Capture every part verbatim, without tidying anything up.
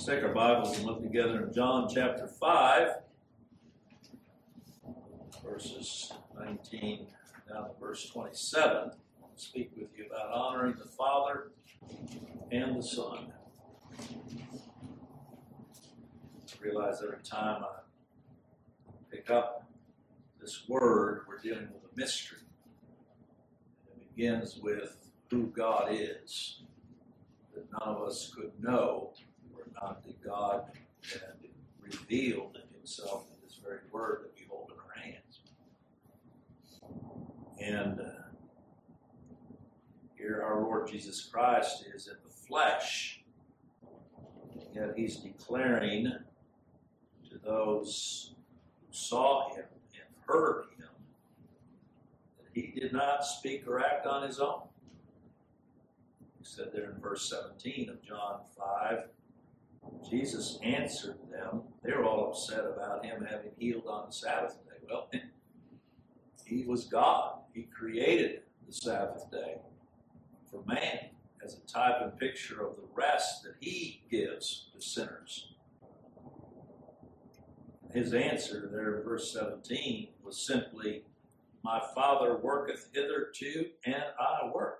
Let's take our Bibles and look together in John chapter five, verses nineteen down to verse twenty-seven. I'll speak with you about honoring the Father and the Son. I realize every time I pick up this word, we're dealing with a mystery. It begins with who God is, that none of us could know, or not that God had revealed himself in this very word that we hold in our hands. And uh, here our Lord Jesus Christ is in the flesh, yet he's declaring to those who saw him and heard him that he did not speak or act on his own. He said there in verse seventeen of John five, Jesus answered them. They were all upset about him having healed on the Sabbath day. Well, he was God. He created the Sabbath day for man as a type and picture of the rest that he gives to sinners. His answer there in verse seventeen was simply, "My Father worketh hitherto, and I work."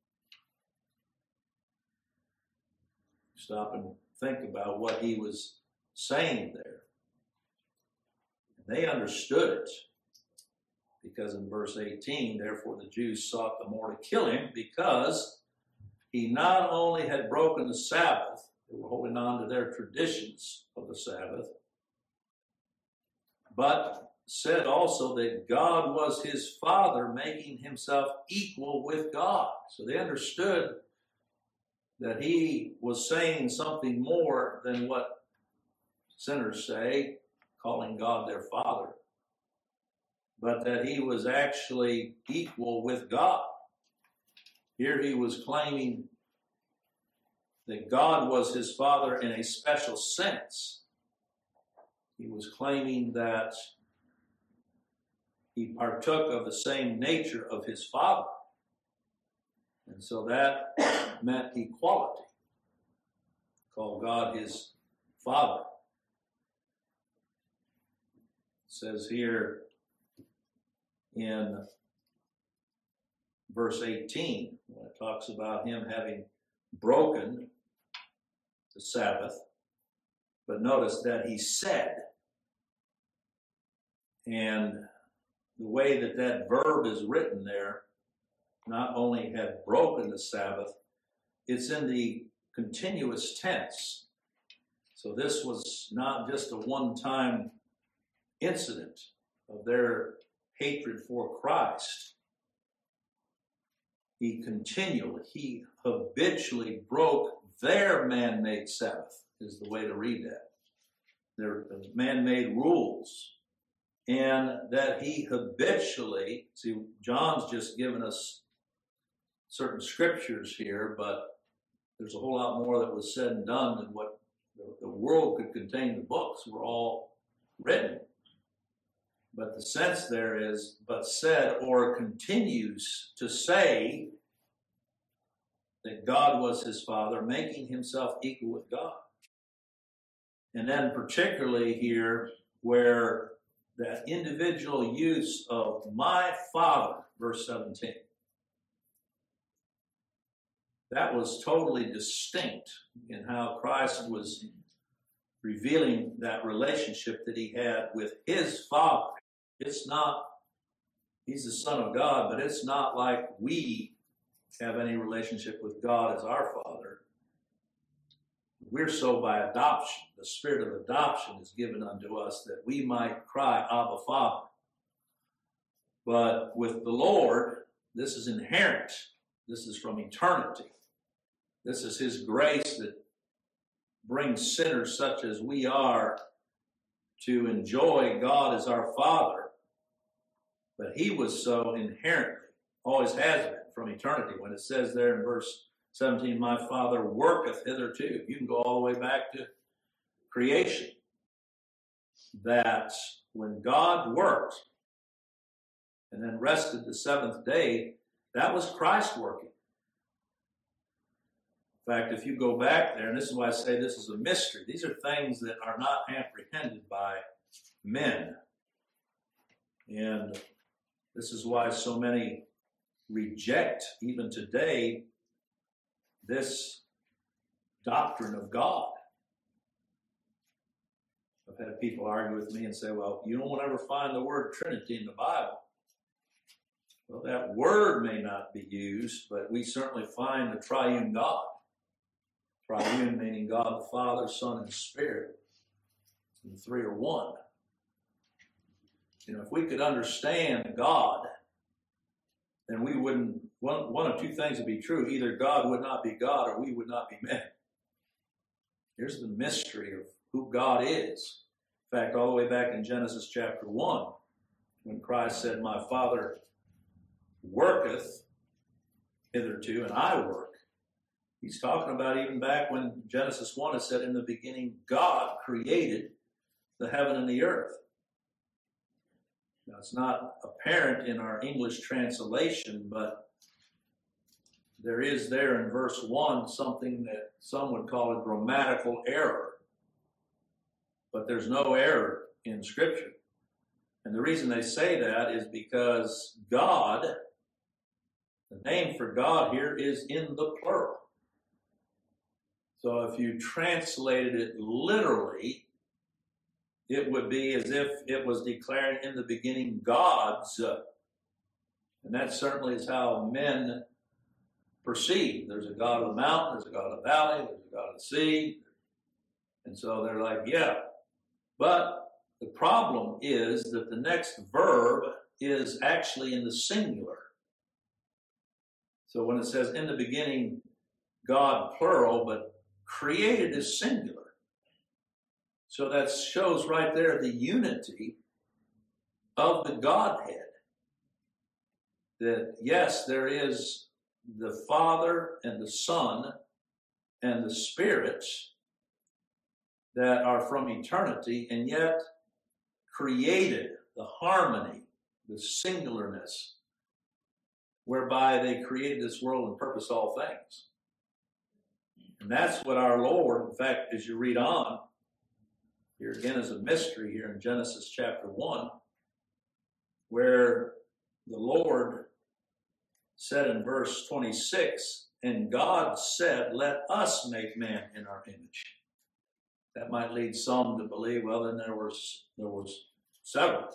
Stop and think about what he was saying there. And they understood it, because in verse eighteen, therefore the Jews sought the more to kill him, because he not only had broken the Sabbath, they were holding on to their traditions of the Sabbath, but said also that God was his Father, making himself equal with God. So they understood that he was saying something more than what sinners say, calling God their Father, but that he was actually equal with God. Here he was claiming that God was his Father in a special sense. He was claiming that he partook of the same nature of his Father. And so that meant equality. Call God his Father. It says here in verse eighteen, when it talks about him having broken the Sabbath, but notice that he said, and the way that that verb is written there, not only had broken the Sabbath, it's in the continuous tense. So this was not just a one-time incident of their hatred for Christ. He continually, he habitually broke their man-made Sabbath, is the way to read that. Their man-made rules. And that he habitually, see, John's just given us certain scriptures here, but there's a whole lot more that was said and done than what the, the world could contain. The books were all written. But the sense there is, but said or continues to say that God was his Father, making himself equal with God. And then particularly here where that individual use of my Father, verse seventeen, that was totally distinct in how Christ was revealing that relationship that he had with his Father. It's not, he's the Son of God, but it's not like we have any relationship with God as our Father. We're so by adoption. The spirit of adoption is given unto us that we might cry, Abba, Father. But with the Lord, this is inherent. This is from eternity. This is his grace that brings sinners such as we are to enjoy God as our Father. But he was so inherently, always has been from eternity. When it says there in verse seventeen, my Father worketh hitherto. You can go all the way back to creation. That when God worked and then rested the seventh day, that was Christ working. In fact, if you go back there, and this is why I say this is a mystery, these are things that are not apprehended by men. And this is why so many reject, even today, this doctrine of God. I've had people argue with me and say, well, you don't ever find the word Trinity in the Bible. Well, that word may not be used, but we certainly find the triune God. Triune meaning God the Father, Son, and Spirit. And the three are one. You know, if we could understand God, then we wouldn't, one, one of two things would be true. Either God would not be God or we would not be men. Here's the mystery of who God is. In fact, all the way back in Genesis chapter one, when Christ said, my Father worketh hitherto, and I work. He's talking about even back when Genesis one, it said, in the beginning, God created the heaven and the earth. Now, it's not apparent in our English translation, but there is there in verse one something that some would call a grammatical error. But there's no error in Scripture. And the reason they say that is because God, the name for God here is in the plural. So if you translated it literally, it would be as if it was declaring in the beginning God's. And that certainly is how men perceive. There's a God of the mountain, there's a God of the valley, there's a God of the sea. And so they're like, yeah. But the problem is that the next verb is actually in the singular. So when it says in the beginning, God plural, but created is singular. So that shows right there the unity of the Godhead. That yes, there is the Father and the Son and the Spirit that are from eternity, and yet created the harmony, the singularness, whereby they created this world and purpose all things. And that's what our Lord, in fact, as you read on, here again is a mystery here in Genesis chapter one, where the Lord said in verse twenty-six, and God said, let us make man in our image. That might lead some to believe, well, then there was there was several.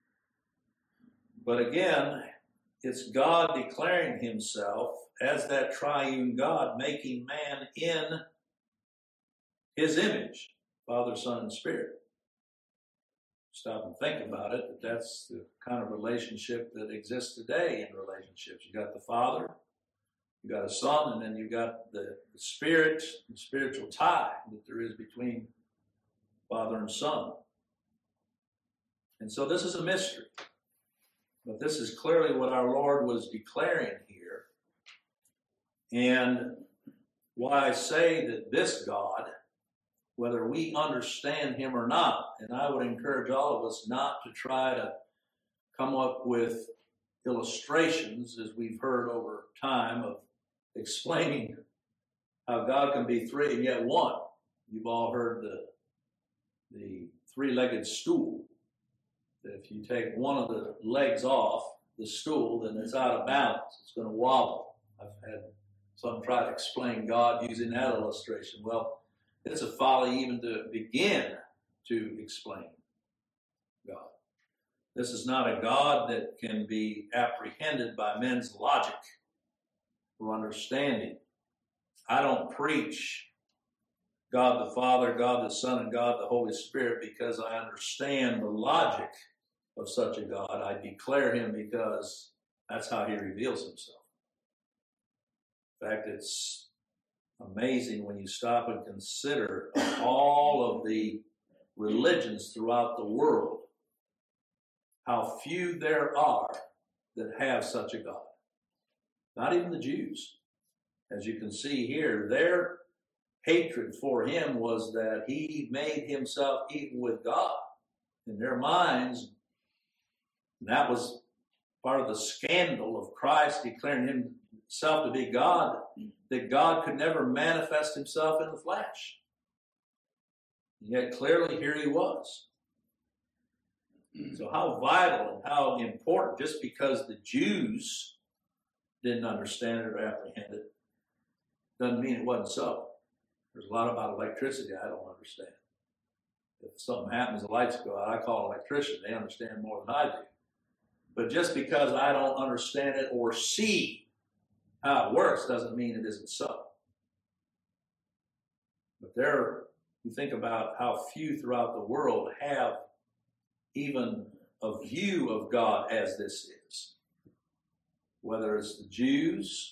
But again, it's God declaring himself as that triune God, making man in his image, Father, Son, and Spirit. Stop and think about it, but that's the kind of relationship that exists today in relationships. You got the Father, you got a Son, and then you got the, the Spirit, the spiritual tie that there is between Father and Son. And so this is a mystery. But this is clearly what our Lord was declaring here. And why I say that this God, whether we understand him or not, and I would encourage all of us not to try to come up with illustrations, as we've heard over time, of explaining how God can be three and yet one. You've all heard the, the three-legged stool. That if you take one of the legs off the stool, then it's out of balance. It's going to wobble. I've had some try to explain God using that illustration. Well, it's a folly even to begin to explain God. This is not a God that can be apprehended by men's logic or understanding. I don't preach God the Father, God the Son, and God the Holy Spirit because I understand the logic of such a God. I declare him because that's how he reveals himself. In fact, it's amazing when you stop and consider all of the religions throughout the world, how few there are that have such a God. Not even the Jews. As you can see here, their hatred for him was that he made himself equal with God. In their minds, and that was part of the scandal of Christ declaring him himself to be God, that God could never manifest himself in the flesh. And yet clearly here he was. So how vital and how important, just because the Jews didn't understand it or apprehend it, doesn't mean it wasn't so. There's a lot about electricity I don't understand. If something happens, the lights go out, I call an electrician. They understand more than I do. But just because I don't understand it or see how it works doesn't mean it isn't so. But there, you think about how few throughout the world have even a view of God as this is. Whether it's the Jews,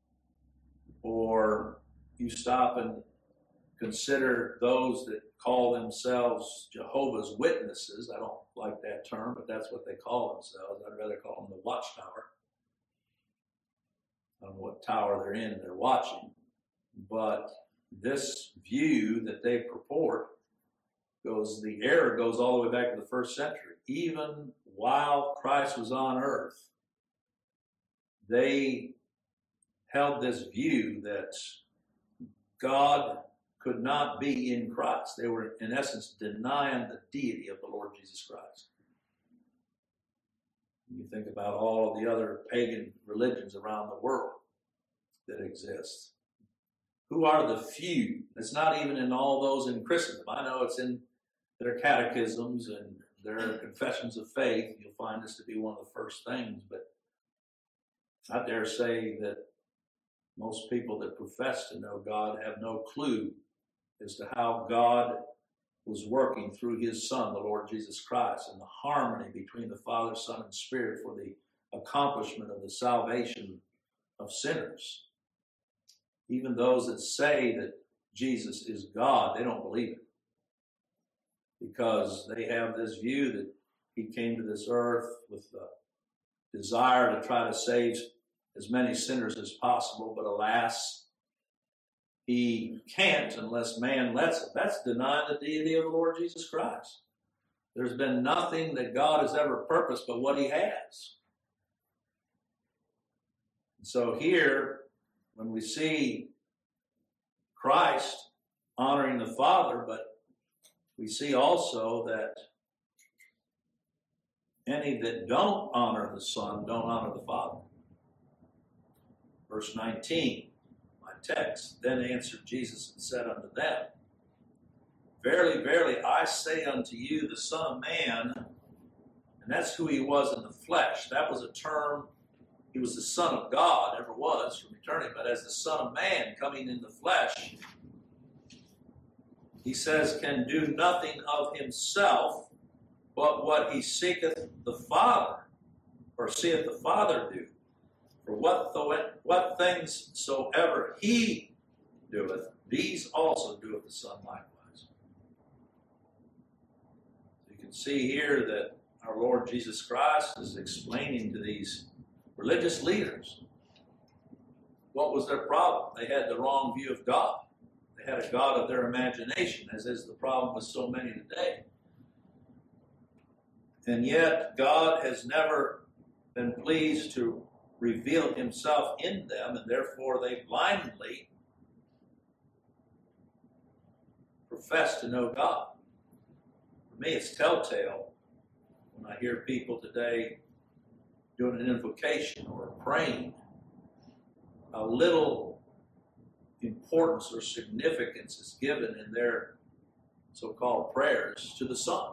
or you stop and consider those that call themselves Jehovah's Witnesses. I don't like that term, but that's what they call themselves. I'd rather call them the Watchtower. I don't know what tower they're in, they're watching. But this view that they purport goes, the error goes all the way back to the first century. Even while Christ was on earth, they held this view that God could not be in Christ. They were, in essence, denying the deity of the Lord Jesus Christ. You think about all of the other pagan religions around the world that exist. Who are the few? It's not even in all those in Christendom. I know it's in their catechisms and their confessions of faith. You'll find this to be one of the first things, but I dare say that most people that profess to know God have no clue as to how God was working through his Son, the Lord Jesus Christ, and the harmony between the Father, Son, and Spirit for the accomplishment of the salvation of sinners. Even those that say that Jesus is God, they don't believe it, because they have this view that he came to this earth with the desire to try to save as many sinners as possible, but alas, he can't unless man lets him. That's denying the deity of the Lord Jesus Christ. There's been nothing that God has ever purposed but what he has. And so here, when we see Christ honoring the Father, but we see also that any that don't honor the Son don't honor the Father. Verse nineteen, my text, then answered Jesus and said unto them, verily, verily, I say unto you, the Son of Man, and that's who he was in the flesh. That was a term. He was the Son of God, ever was from eternity, but as the Son of Man coming in the flesh, he says, can do nothing of himself, but what he seeketh the Father, or seeth the Father do. For what, the, what things soever he doeth, these also doeth the Son likewise. You can see here that our Lord Jesus Christ is explaining to these religious leaders what was their problem. They had the wrong view of God. They had a God of their imagination, as is the problem with so many today. And yet, God has never been pleased to reveal himself in them, and therefore they blindly profess to know God. For me, it's telltale when I hear people today doing an invocation or praying, how little importance or significance is given in their so-called prayers to the Son.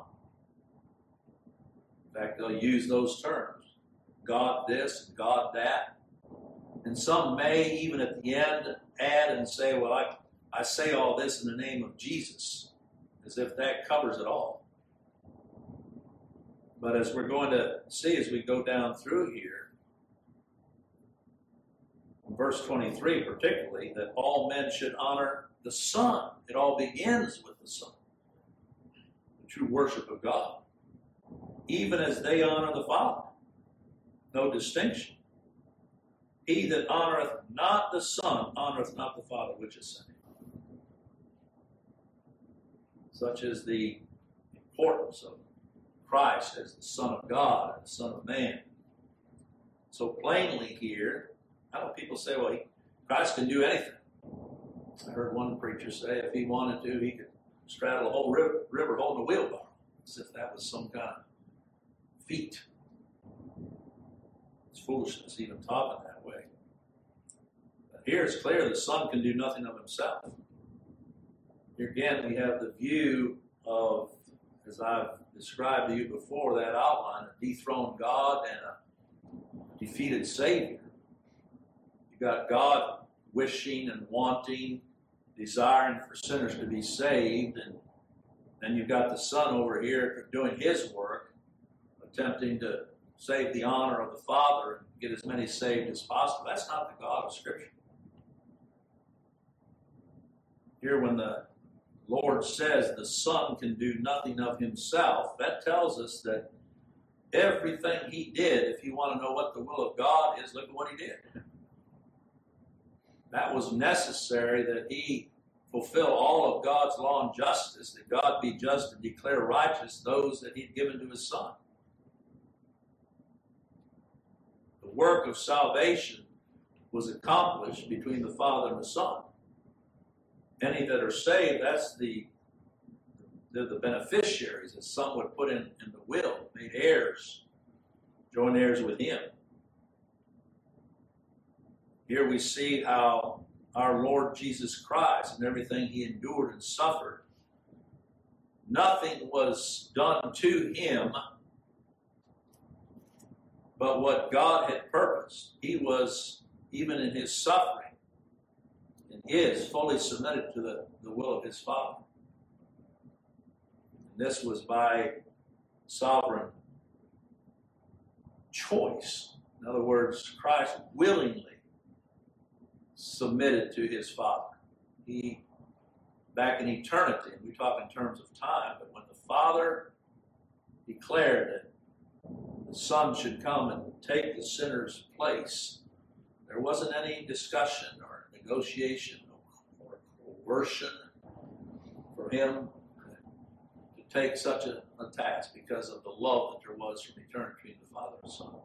In fact, they'll use those terms. God this, God that. And some may, even at the end, add and say, well, I, I say all this in the name of Jesus, as if that covers it all. But as we're going to see as we go down through here, in verse twenty-three particularly, that all men should honor the Son. It all begins with the Son, the true worship of God, even as they honor the Father. No distinction. He that honoreth not the Son honoreth not the Father which is sent him. Such is the importance of Christ as the Son of God and the Son of Man. So plainly here, I know people say, well, he, Christ can do anything. I heard one preacher say if he wanted to, he could straddle a whole river, river holding a wheelbarrow, as if that was some kind of feat. It's foolishness even talking that way. But here it's clear the Son can do nothing of himself. Here again, we have the view of, as I've described to you before, that outline, a dethroned God and a defeated Savior. You got God wishing and wanting, desiring for sinners to be saved, and then you've got the Son over here doing his work, attempting to save the honor of the Father and get as many saved as possible. That's not the God of Scripture. Here, when the Lord says the Son can do nothing of himself, that tells us that everything he did, if you want to know what the will of God is, look at what he did. That was necessary that he fulfill all of God's law and justice, that God be just and declare righteous those that he'd given to his Son. The work of salvation was accomplished between the Father and the Son. Any that are saved, that's the they're the beneficiaries, as some would put in, in the will, made heirs, joint heirs with him. Here we see how our Lord Jesus Christ and everything he endured and suffered, nothing was done to him but what God had purposed. He was, even in his suffering, and is fully submitted to the, the will of his Father. And this was by sovereign choice. In other words, Christ willingly submitted to his Father. He, back in eternity, and we talk in terms of time, but when the Father declared that the Son should come and take the sinner's place, there wasn't any discussion or negotiation or coercion for him to take such a, a task because of the love that there was from eternity between the Father and Son.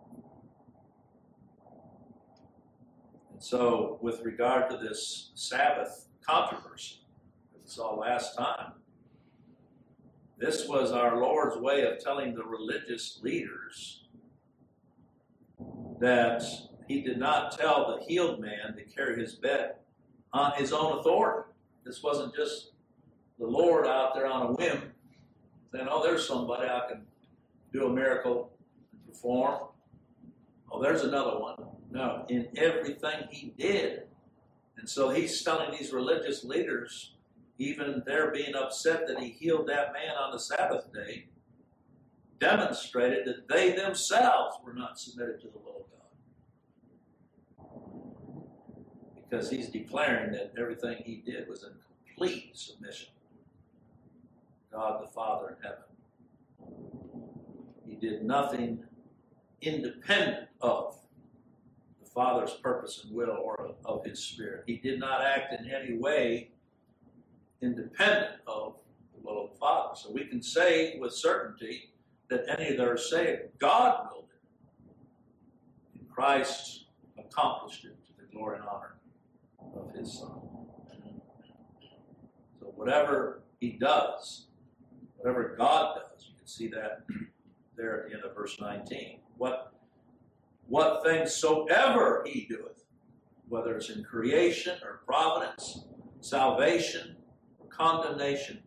And so, with regard to this Sabbath controversy that we saw last time, this was our Lord's way of telling the religious leaders that he did not tell the healed man to carry his bed on his own authority. This wasn't just the Lord out there on a whim saying, oh, there's somebody I can do a miracle and perform. Oh, there's another one. No, in everything he did. And so he's telling these religious leaders, even they're being upset that he healed that man on the Sabbath day, demonstrated that they themselves were not submitted to the will of God. Because he's declaring that everything he did was in complete submission to God the Father in heaven. He did nothing independent of the Father's purpose and will or of his Spirit. He did not act in any way independent of the will of the Father. So we can say with certainty that any that are saved, God willed it. And Christ accomplished it to the glory and honor of his Son. So whatever he does, whatever God does, you can see that there at the end of verse nineteen. What, what things soever he doeth, whether it's in creation or providence, salvation, condemnation,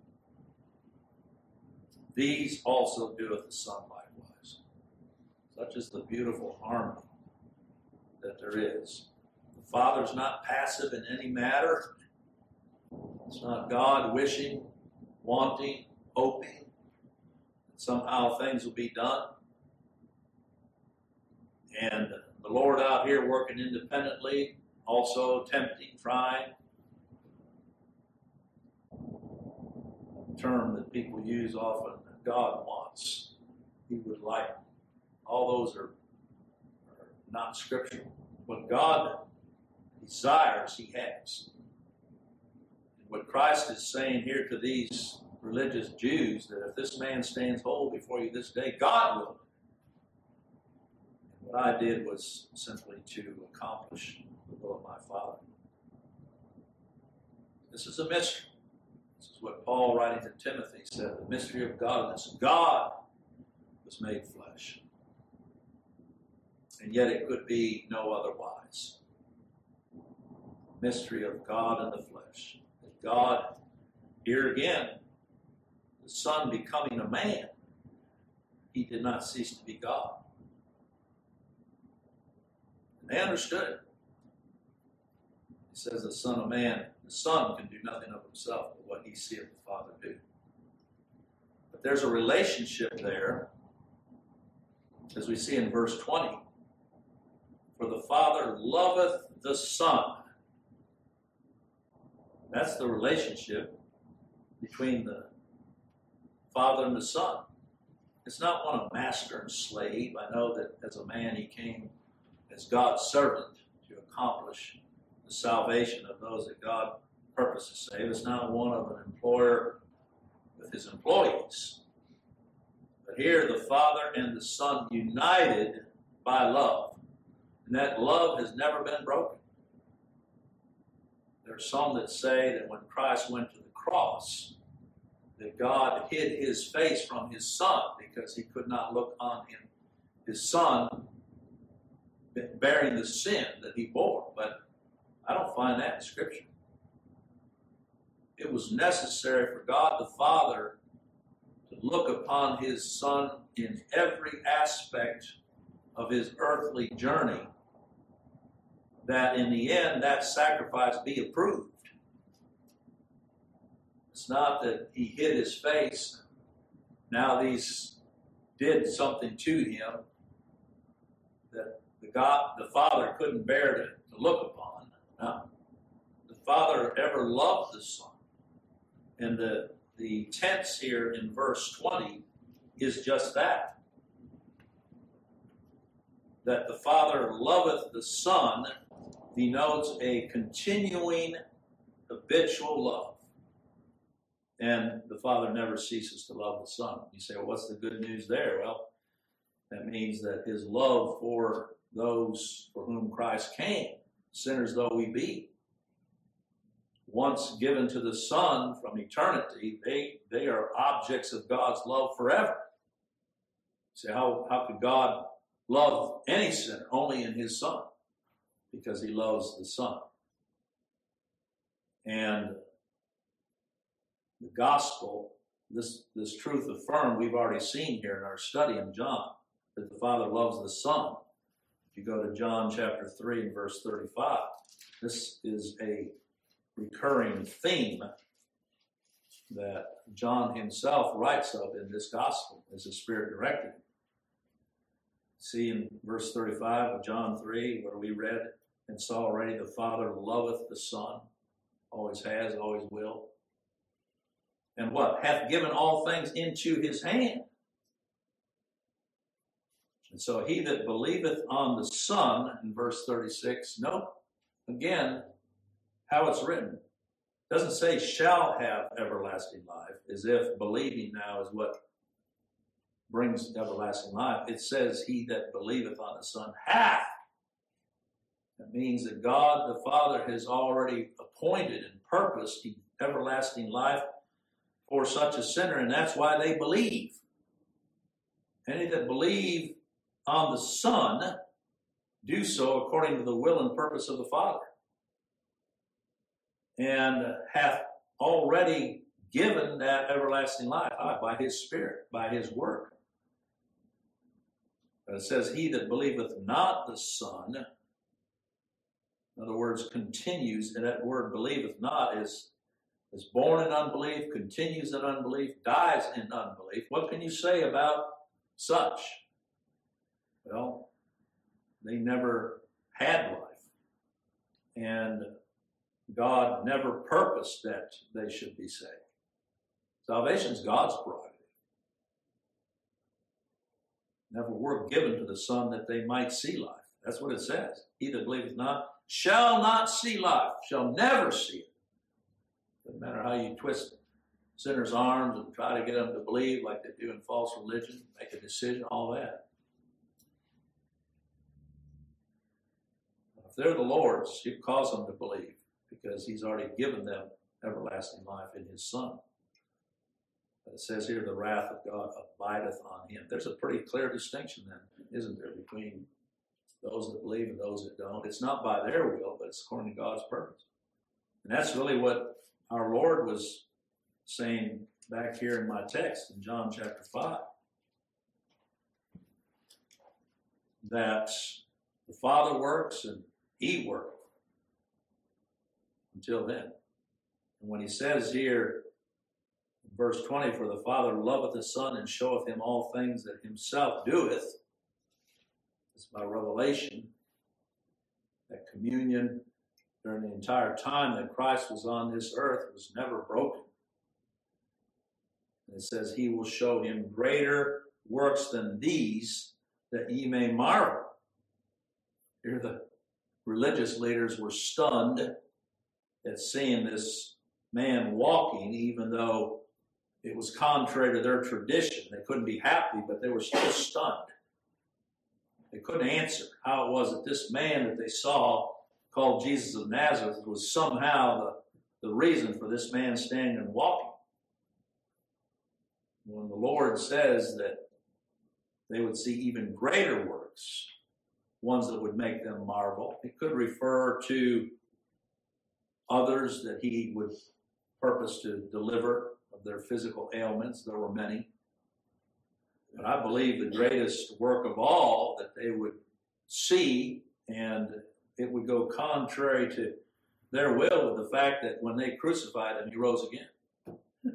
these also doeth the Son likewise. Such is the beautiful harmony that there is. The Father's not passive in any matter. It's not God wishing, wanting, hoping that somehow things will be done. And the Lord out here working independently, also tempting, trying. Term that people use often, that God wants, he would like. All those are, are not scriptural. What God desires, he has. And what Christ is saying here to these religious Jews, that if this man stands whole before you this day, God will. And what I did was simply to accomplish the will of my Father. This is a mystery. This is what Paul, writing to Timothy, said, the mystery of godliness. God was made flesh. And yet it could be no otherwise. Mystery of God in the flesh. That God, here again, the Son becoming a man, he did not cease to be God. And they understood it. He says the Son of Man, the Son can do nothing of himself but what he seeth the Father do. But there's a relationship there, as we see in verse twenty. For the Father loveth the Son. That's the relationship between the Father and the Son. It's not one of master and slave. I know that as a man he came as God's servant to accomplish the salvation of those that God purposes to save. It's not one of an employer with his employees. But here the Father and the Son united by love. And that love has never been broken. There are some that say that when Christ went to the cross, that God hid his face from his Son because he could not look on him, his Son, bearing the sin that he bore. But I don't find that in Scripture. It was necessary for God the Father to look upon his Son in every aspect of his earthly journey, that in the end that sacrifice be approved. It's not that he hid his face. Now these did something to him that the God, the Father couldn't bear to, to look upon. No. The Father ever loved the Son. And the, the tense here in verse twenty is just that. That the Father loveth the Son denotes a continuing, habitual love. And the Father never ceases to love the Son. You say, well, what's the good news there? Well, that means that his love for those for whom Christ came, sinners though we be, once given to the Son from eternity, they, they are objects of God's love forever. You say, how, how could God love any sinner? Only in his Son, because he loves the Son. And the gospel, this, this truth affirmed, we've already seen here in our study in John, that the Father loves the Son. If you go to John chapter three and verse thirty-five, this is a recurring theme that John himself writes of in this gospel as the Spirit directed him. See in verse thirty-five of John three, where we read and saw already, the Father loveth the Son, always has, always will. And what? Hath given all things into his hand. And so he that believeth on the Son, in verse thirty-six, note, again, how it's written. It doesn't say shall have everlasting life, as if believing now is what brings everlasting life. It says he that believeth on the Son hath. That means that God the Father has already appointed and purposed everlasting life for such a sinner, and that's why they believe. Any that believe on the Son do so according to the will and purpose of the Father, and hath already given that everlasting life by his Spirit, by his work. But it says, he that believeth not the Son, in other words, continues, and that word believeth not is is born in unbelief, continues in unbelief, dies in unbelief. What can you say about such? Well, they never had life. And God never purposed that they should be saved. Salvation is God's prerogative. Never were given to the Son that they might see life. That's what it says. He that believeth not shall not see life, shall never see it. Doesn't matter how you twist sinners' arms and try to get them to believe like they do in false religion, make a decision, all that. If they're the Lord's, He'll cause them to believe because He's already given them everlasting life in His Son. But it says here, the wrath of God abideth on Him. There's a pretty clear distinction then, isn't there, between those that believe and those that don't. It's not by their will, but it's according to God's purpose. And that's really what our Lord was saying back here in my text in John chapter five. That the Father works and He worketh until then. And when He says here, in verse twenty, for the Father loveth the Son and showeth Him all things that Himself doeth, it's by revelation, that communion during the entire time that Christ was on this earth was never broken. And it says, He will show Him greater works than these, that ye may marvel. Here the religious leaders were stunned at seeing this man walking, even though it was contrary to their tradition. They couldn't be happy, but they were still stunned. They couldn't answer how it was that this man that they saw, called Jesus of Nazareth, was somehow the, the reason for this man standing and walking. When the Lord says that they would see even greater works, ones that would make them marvel, it could refer to others that He would purpose to deliver of their physical ailments. There were many. But I believe the greatest work of all that they would see, and it would go contrary to their will, with the fact that when they crucified Him, He rose again.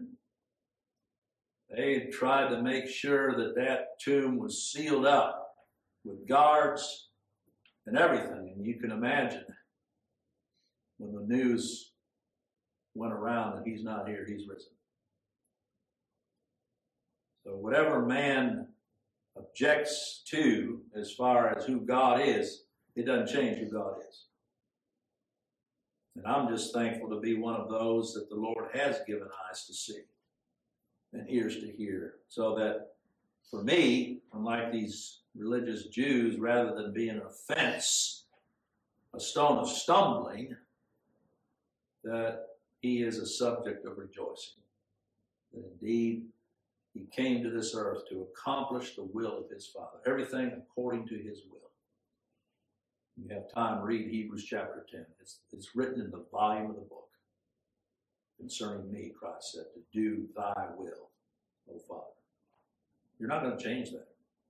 They tried to make sure that that tomb was sealed up with guards and everything. And you can imagine when the news went around that He's not here, He's risen. So whatever man objects to as far as who God is, it doesn't change who God is. And I'm just thankful to be one of those that the Lord has given eyes to see and ears to hear. So that for me, unlike these religious Jews, rather than being an offense, a stone of stumbling, that He is a subject of rejoicing. That indeed He came to this earth to accomplish the will of His Father. Everything according to His will. You have time, read Hebrews chapter ten. It's, it's written in the volume of the book. Concerning me, Christ said, to do Thy will, O Father. You're not going to change that.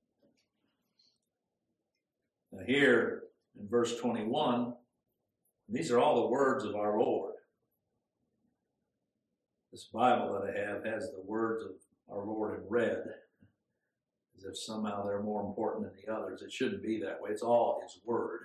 Now here in verse twenty-one, these are all the words of our Lord. This Bible that I have has the words of our Lord in red, as if somehow they're more important than the others. It shouldn't be that way. It's all His Word.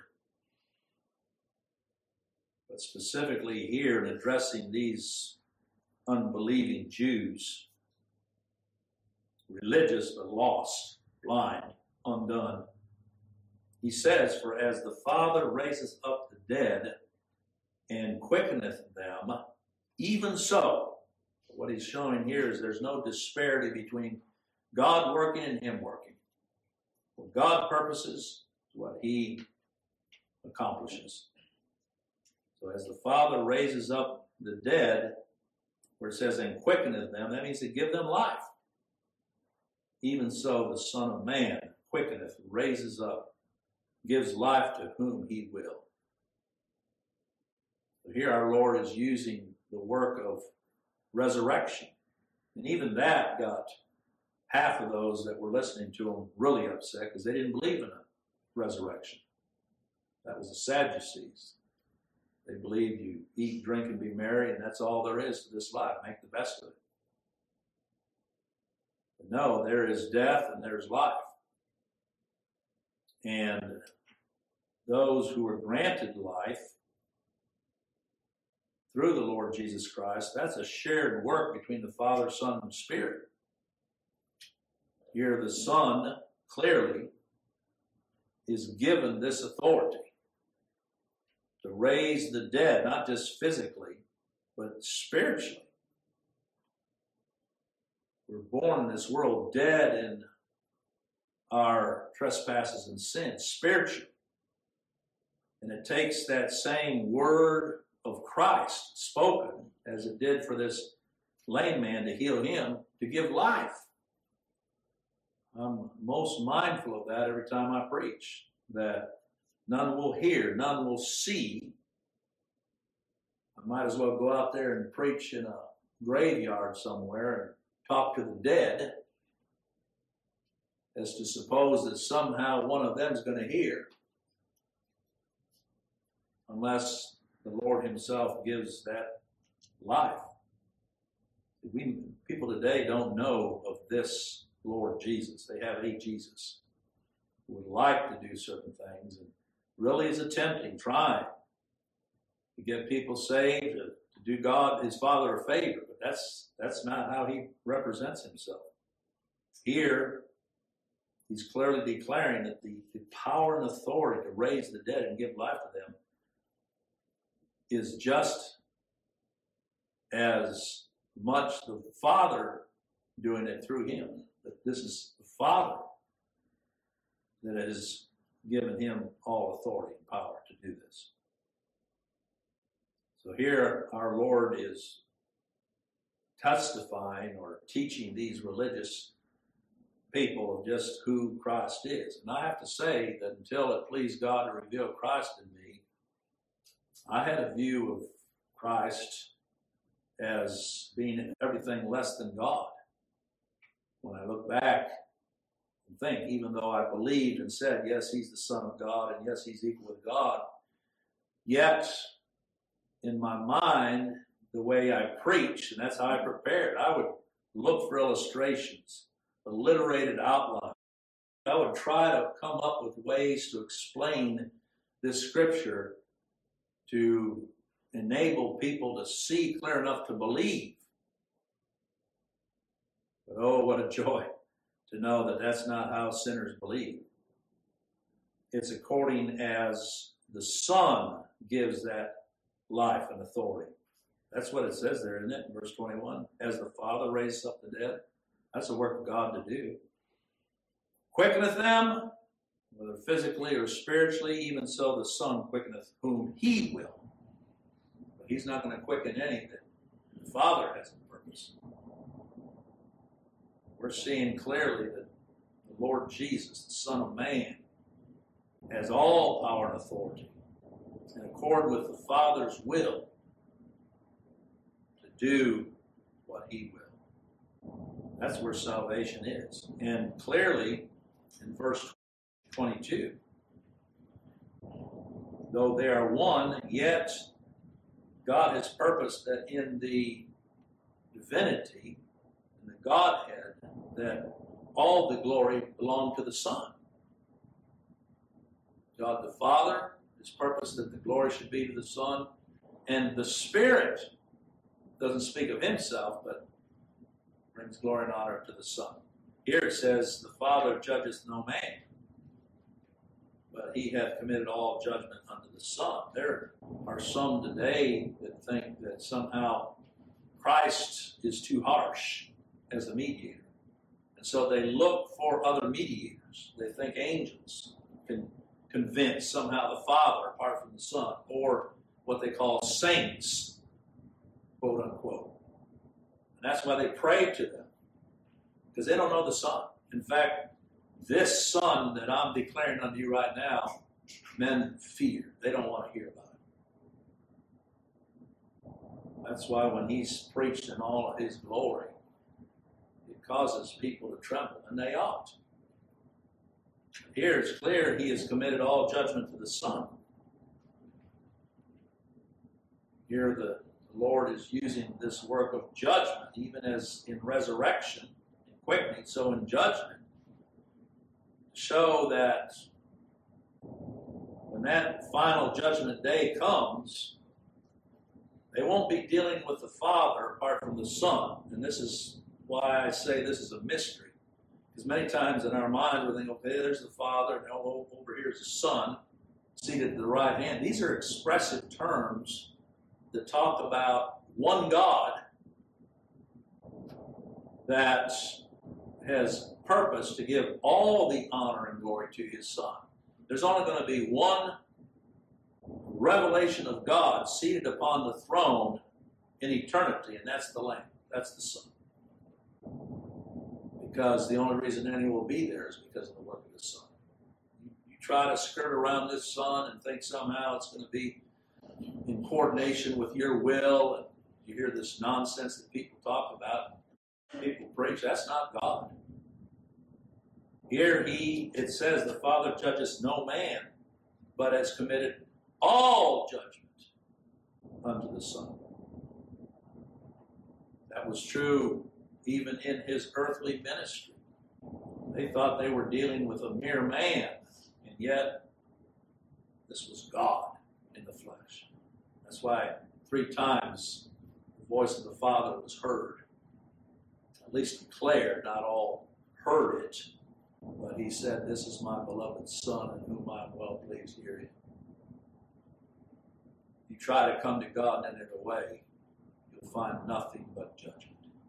But specifically here in addressing these unbelieving Jews, religious but lost, blind, undone, He says, for as the Father raises up the dead and quickeneth them, even so. What He's showing here is there's no disparity between God working and Him working. What God purposes is what He accomplishes. So as the Father raises up the dead, where it says, and quickeneth them, that means to give them life. Even so, the Son of Man quickeneth, raises up, gives life to whom He will. So here our Lord is using the work of resurrection. And even that got half of those that were listening to Him really upset because they didn't believe in a resurrection. That was the Sadducees. They believed you eat, drink, and be merry, and that's all there is to this life. Make the best of it. But no, there is death and there's life. And those who are granted life through the Lord Jesus Christ, that's a shared work between the Father, Son, and Spirit. Here the Son clearly is given this authority to raise the dead, not just physically, but spiritually. We're born in this world dead in our trespasses and sins, spiritually. And it takes that same word of Christ spoken, as it did for this lame man to heal him, to give life. I'm most mindful of that every time I preach, that none will hear, none will see. I might as well go out there and preach in a graveyard somewhere and talk to the dead, as to suppose that somehow one of them is going to hear, unless the Lord himself gives that life. We, people today don't know of this Lord Jesus. They have a Jesus who would like to do certain things and really is attempting, trying to get people saved, to, to do God, his Father, a favor. But that's that's not how he represents himself. Here, he's clearly declaring that the, the power and authority to raise the dead and give life to them is just as much the Father doing it through him. That this is the Father that has given him all authority and power to do this. So here our Lord is testifying or teaching these religious people of just who Christ is. And I have to say that until it pleased God to reveal Christ in me, I had a view of Christ as being everything less than God. When I look back and think, even though I believed and said, yes, he's the Son of God, and yes, he's equal with God, yet in my mind, the way I preached, and that's how I prepared, I would look for illustrations, alliterated outlines. I would try to come up with ways to explain this scripture to enable people to see clear enough to believe. But oh, what a joy to know that that's not how sinners believe. It's according as the Son gives that life and authority. That's what it says there, isn't it? In verse twenty-one, as the Father raises up the dead. That's the work of God to do. Quickeneth them, whether physically or spiritually, even so the Son quickeneth whom he will. But he's not going to quicken anything. The Father has a purpose. We're seeing clearly that the Lord Jesus, the Son of Man, has all power and authority in accord with the Father's will to do what he will. That's where salvation is. And clearly, in verse twenty-two, though they are one, yet God has purposed that in the divinity, in the Godhead, that all the glory belonged to the Son. God the Father has purposed that the glory should be to the Son, and the Spirit doesn't speak of himself, but brings glory and honor to the Son. Here it says, the Father judgeth no man, but he hath committed all judgment unto the Son. There are some today that think that somehow Christ is too harsh as the mediator. And so they look for other mediators. They think angels can convince somehow the Father apart from the Son, or what they call saints, quote unquote. And that's why they pray to them, because they don't know the Son. In fact, this Son that I'm declaring unto you right now, men fear. They don't want to hear about it. That's why when he's preached in all of his glory, it causes people to tremble, and they ought. Here it's clear he has committed all judgment to the Son. Here the Lord is using this work of judgment, even as in resurrection, in quickening, so in judgment, to show that when that final judgment day comes, they won't be dealing with the Father apart from the Son. And this is why I say this is a mystery. Because many times in our mind we think, okay, there's the Father, and over here is the Son, seated at the right hand. These are expressive terms that talk about one God that has purpose to give all the honor and glory to his Son. There's only going to be one revelation of God seated upon the throne in eternity, and that's the Lamb. That's the Son. Because the only reason any will be there is because of the work of the Son. You, you try to skirt around this Son and think somehow it's going to be in coordination with your will, and you hear this nonsense that people talk about, people preach. That's not God. Here he, it says, the Father judges no man, but has committed all judgment unto the Son. That was true even in his earthly ministry. They thought they were dealing with a mere man, and yet this was God in the flesh. That's why three times the voice of the Father was heard, at least declared, not all heard it, but he said, "This is my beloved Son in whom I am well pleased, hear him." You try to come to God in any other way, you'll find nothing but judgment.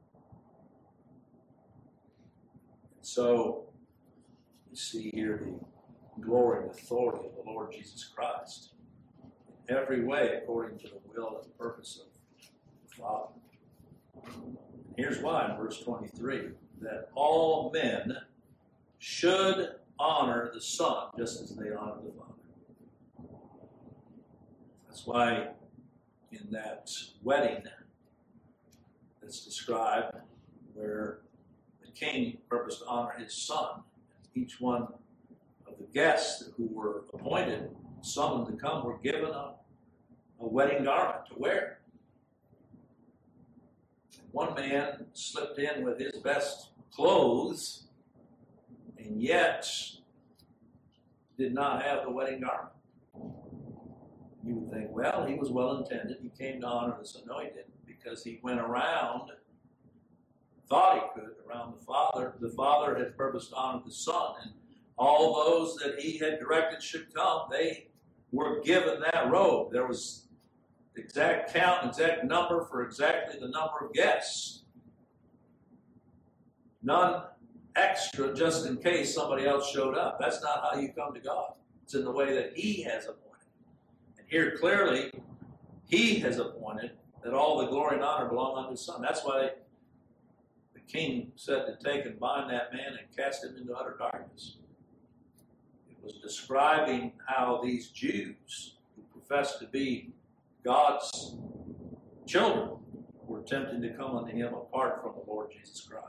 And so, you see here the glory and authority of the Lord Jesus Christ in every way according to the will and purpose of the Father. And here's why in verse twenty-three, that all men should honor the Son just as they honor the Father. That's why in that wedding that's described, where the king purposed to honor his son, each one of the guests who were appointed, summoned to come, were given a, a wedding garment to wear. One man slipped in with his best clothes, and yet did not have the wedding garment. You would think, well, he was well intended. He came to honor the Son. No, he didn't, because he went around, thought he could, around the Father. The Father had purposed to honor the Son, and all those that he had directed should come, they were given that robe. There was exact count, exact number for exactly the number of guests. None extra just in case somebody else showed up. That's not how you come to God. It's in the way that he has appointed. And here clearly, he has appointed that all the glory and honor belong unto his Son. That's why the king said to take and bind that man and cast him into utter darkness. It was describing how these Jews who professed to be God's children were tempted to come unto him apart from the Lord Jesus Christ.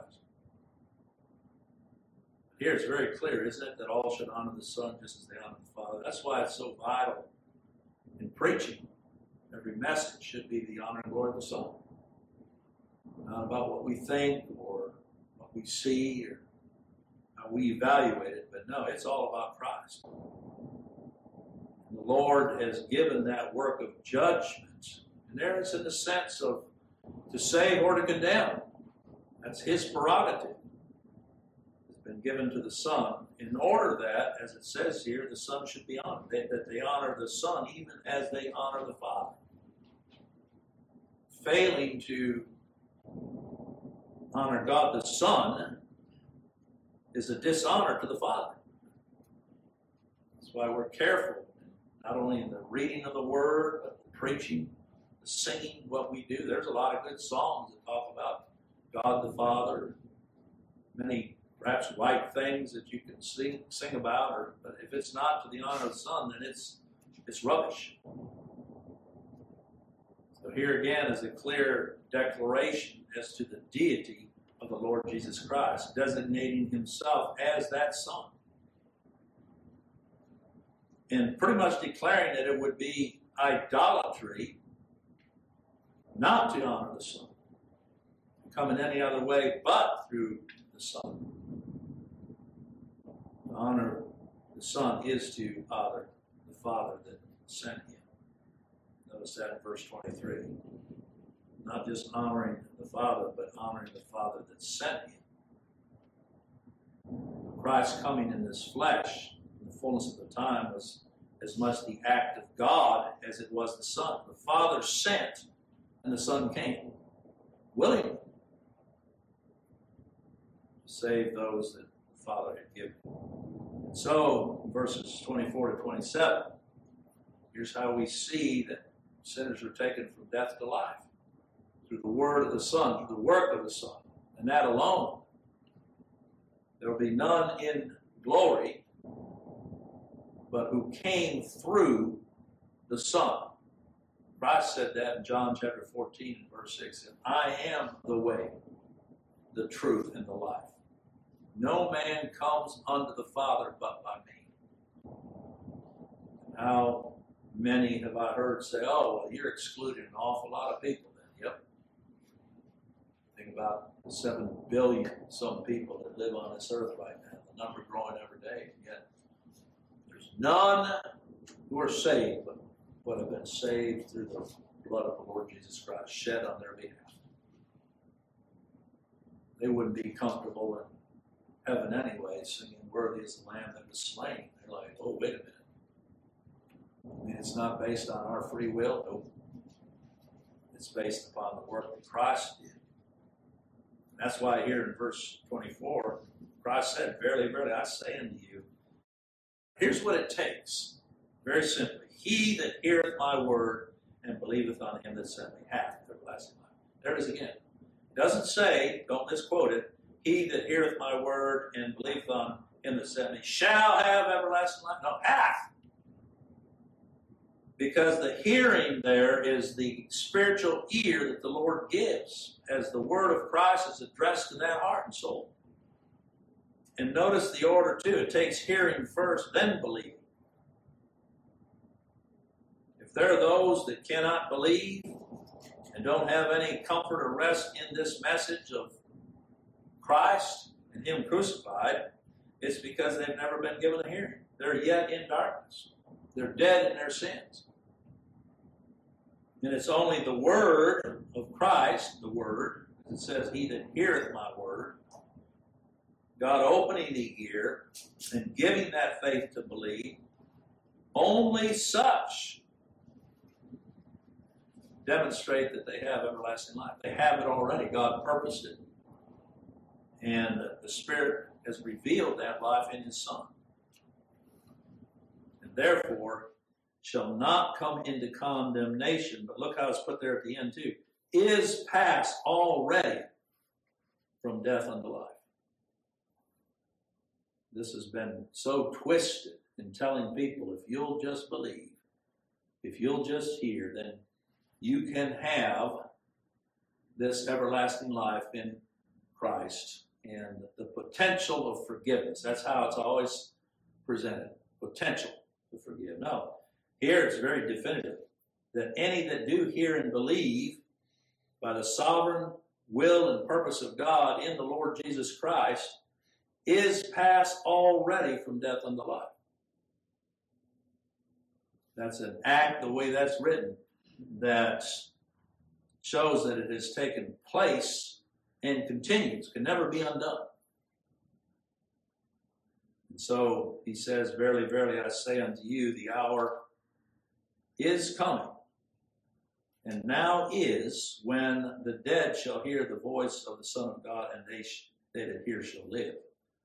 Here it's very clear, isn't it, that all should honor the Son just as they honor the Father. That's why it's so vital in preaching. Every message should be the honor and glory of the Son. Not about what we think or what we see or how we evaluate it, but no, it's all about Christ. The Lord has given that work of judgment, and there it's in the sense of to save or to condemn. That's his prerogative. Been given to the Son in order that, as it says here, the Son should be honored. They, that they honor the Son even as they honor the Father. Failing to honor God the Son is a dishonor to the Father. That's why we're careful, not only in the reading of the Word, but the preaching, the singing, what we do. There's a lot of good songs that talk about God the Father, many perhaps right things that you can sing, sing about, or, but if it's not to the honor of the Son, then it's it's rubbish. So here again is a clear declaration as to the deity of the Lord Jesus Christ, designating himself as that Son. And pretty much declaring that it would be idolatry not to honor the Son, to come in any other way but through the Son. To honor the Son is to honor the Father that sent him. Notice that in verse twenty-three. Not just honoring the Father, but honoring the Father that sent him. Christ coming in this flesh, in the fullness of the time, was as much the act of God as it was the Son. The Father sent, and the Son came, willingly, to save those that the Father had given. So, verses twenty-four to twenty-seven, Here's how we see that sinners are taken from death to life. Through the word of the Son, through the work of the Son, and that alone. There will be none in glory, but who came through the Son. Christ said that in John chapter fourteen, verse six. I am the way, the truth, and the life. No man comes unto the Father but by me. How many have I heard say, oh, well, you're excluding an awful lot of people then. Yep. Think about seven billion some people that live on this earth right now. The number growing every day. And yet there's none who are saved but what have been saved through the blood of the Lord Jesus Christ shed on their behalf. They wouldn't be comfortable in heaven anyway, singing worthy is the Lamb that was slain. They're like, oh, wait a minute. I mean, it's not based on our free will. Nope. It's based upon the work that Christ did. And that's why here in verse twenty-four, Christ said, verily, verily, I say unto you, here's what it takes. Very simply. He that heareth my word and believeth on him that sent me hath everlasting life. There it is again. It doesn't say, don't misquote it, he that heareth my word and believeth on him that sent me shall have everlasting life. No, hath. Because the hearing there is the spiritual ear that the Lord gives as the word of Christ is addressed to that heart and soul. And notice the order too. It takes hearing first, then believing. If there are those that cannot believe and don't have any comfort or rest in this message of Christ and him crucified, it's because they've never been given a hearing. They're yet in darkness. They're dead in their sins. And it's only the word of Christ, the word, it says, he that heareth my word, God opening the ear and giving that faith to believe, only such demonstrate that they have everlasting life. They have it already. God purposed it. And the Spirit has revealed that life in his Son. And therefore, shall not come into condemnation, but look how it's put there at the end too, is passed already from death unto life. This has been so twisted in telling people, if you'll just believe, if you'll just hear, then you can have this everlasting life in Christ and the potential of forgiveness. That's how it's always presented, potential to forgive. No. Here it's very definitive that any that do hear and believe by the sovereign will and purpose of God in the Lord Jesus Christ is passed already from death unto life. That's an act, the way that's written, that shows that it has taken place and continues, can never be undone. And so he says, verily, verily, I say unto you, the hour is coming, and now is, when the dead shall hear the voice of the Son of God, and they, sh- they that hear shall live.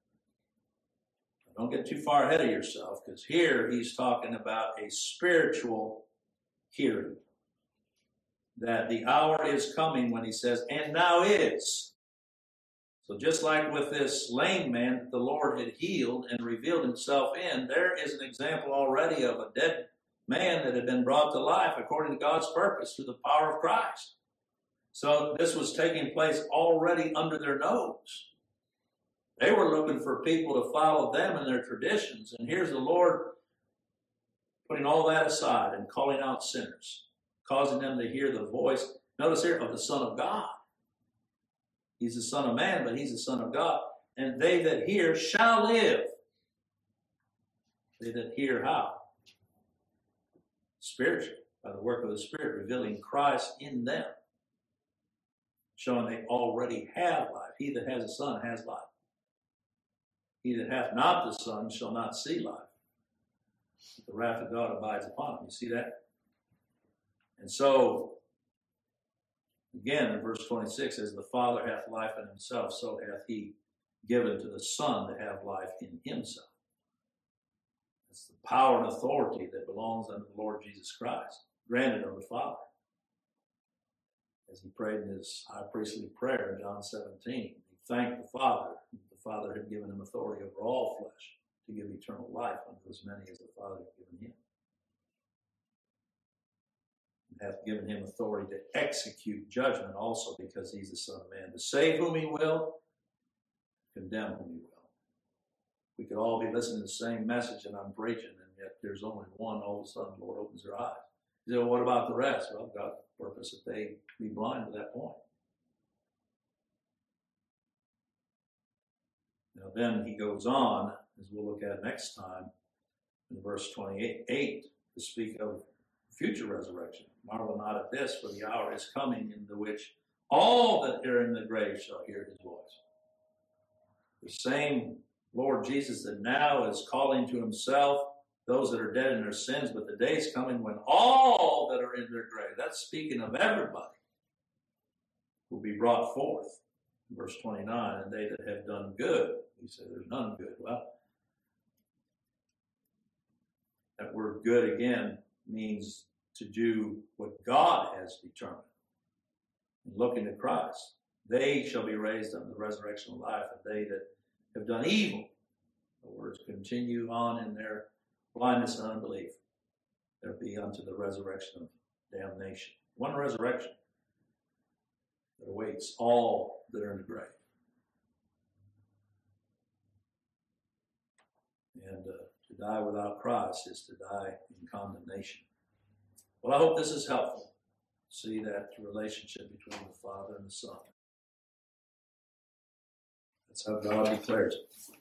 Don't get too far ahead of yourself, because here he's talking about a spiritual hearing. That the hour is coming when he says, and now is. So just like with this lame man that the Lord had healed and revealed himself in, there is an example already of a dead man that had been brought to life according to God's purpose through the power of Christ. So this was taking place already under their nose. They were looking for people to follow them and their traditions. And here's the Lord putting all that aside and calling out sinners, causing them to hear the voice, notice here, of the Son of God. He's the Son of Man, but he's the Son of God. And they that hear shall live. They that hear how? Spiritually, by the work of the Spirit, revealing Christ in them, showing they already have life. He that has a Son has life. He that hath not the Son shall not see life. The wrath of God abides upon him. You see that? And so, again, in verse twenty-six, as the Father hath life in himself, so hath he given to the Son to have life in himself. It's the power and authority that belongs unto the Lord Jesus Christ, granted of the Father. As he prayed in his high priestly prayer in John seventeen, he thanked the Father. The Father had given him authority over all flesh to give eternal life unto as many as the Father had given him. And hath given him authority to execute judgment also, because he's the Son of Man, to save whom he will, condemn whom he will. We could all be listening to the same message that I'm preaching, and yet there's only one. All of a sudden, the Lord opens their eyes. You say, well, what about the rest? Well, God's purpose that they be blind to that point. Now, then he goes on, as we'll look at next time, in verse twenty-eight, to speak of future resurrection. Marvel not at this, for the hour is coming in the which all that are in the grave shall hear his voice. The same Lord Jesus that now is calling to himself those that are dead in their sins, but the day is coming when all that are in their grave, that's speaking of everybody, will be brought forth. Verse twenty-nine, and they that have done good. You say there's none good. Well, that word good again means to do what God has determined. And looking to Christ, they shall be raised unto the resurrection of life, and they that have done evil, the words continue on in their blindness and unbelief, there be unto the resurrection of damnation. One resurrection that awaits all that are in the grave. And uh, to die without Christ is to die in condemnation. Well, I hope this is helpful. See that relationship between the Father and the Son. That's how God declares it.